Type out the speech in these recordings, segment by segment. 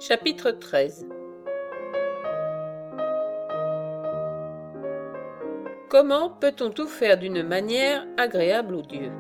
Chapitre 13. Comment peut-on tout faire d'une manière agréable aux dieux?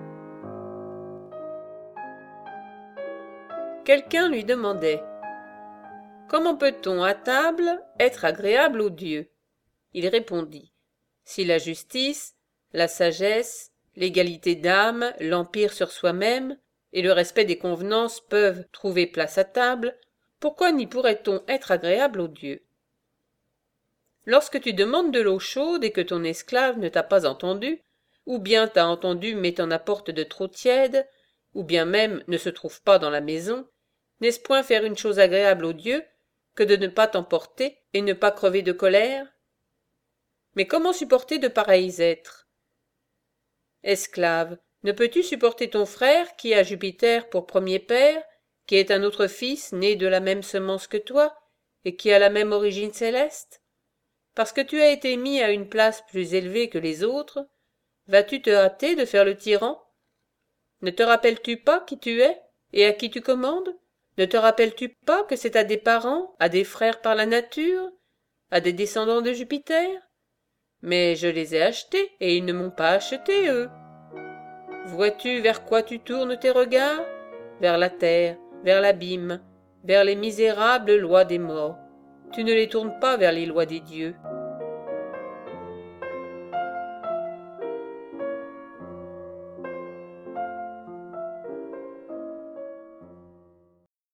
Quelqu'un lui demandait: comment peut-on à table être agréable aux dieux? Il répondit: si la justice, la sagesse, l'égalité d'âme, l'empire sur soi-même et le respect des convenances peuvent trouver place à table, pourquoi n'y pourrait-on être agréable aux dieux? Lorsque tu demandes de l'eau chaude et que ton esclave ne t'a pas entendu, ou bien t'a entendu mais t'en apporte de trop tiède, ou bien même ne se trouve pas dans la maison, n'est-ce point faire une chose agréable aux dieux que de ne pas t'emporter et ne pas crever de colère? Mais comment supporter de pareils êtres? Esclave, ne peux-tu supporter ton frère qui a Jupiter pour premier père, qui est un autre fils né de la même semence que toi, et qui a la même origine céleste? Parce que tu as été mis à une place plus élevée que les autres, vas-tu te hâter de faire le tyran? Ne te rappelles-tu pas qui tu es et à qui tu commandes? Ne te rappelles-tu pas que c'est à des parents, à des frères par la nature, à des descendants de Jupiter? Mais je les ai achetés et ils ne m'ont pas acheté, eux. Vois-tu vers quoi tu tournes tes regards? Vers la terre, vers l'abîme, vers les misérables lois des morts. Tu ne les tournes pas vers les lois des dieux.